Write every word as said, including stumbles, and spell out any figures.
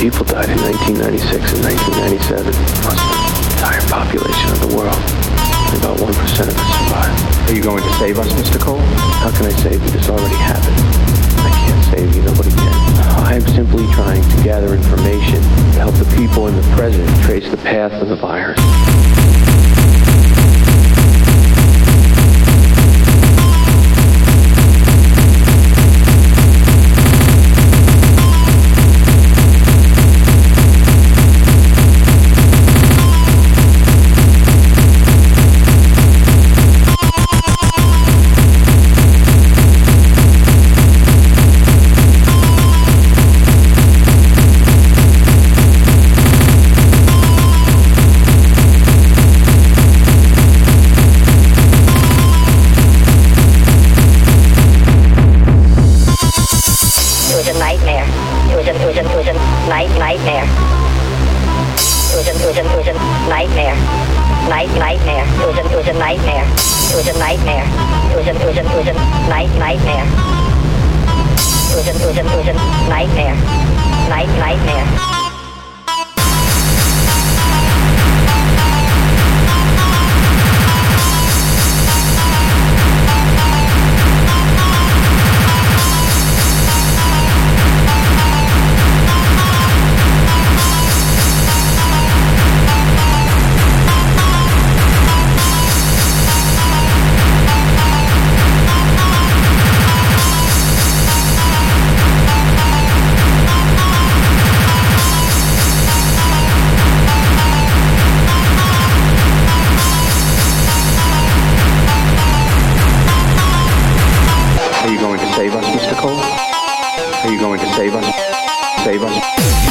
people died in nineteen ninety-six and nineteen ninety-seven. Plus the entire population of the world. Only about one percent of us survived. Are you going to save us, Mister Cole? How can I save you? This already happened. I can't save you. Nobody can. I am simply trying to gather information to help the people in the present trace the path of the virus. Nightmare. It was a, it was a, it was a nightmare. Night, nightmare. It was a, it was a nightmare. It was a nightmare. It was a, it was a, it was a night, nightmare. It was a, it was a, it was a nightmare. Night, nightmare. Are you going to save us, Mister Cole? Are you going to save us? Save us?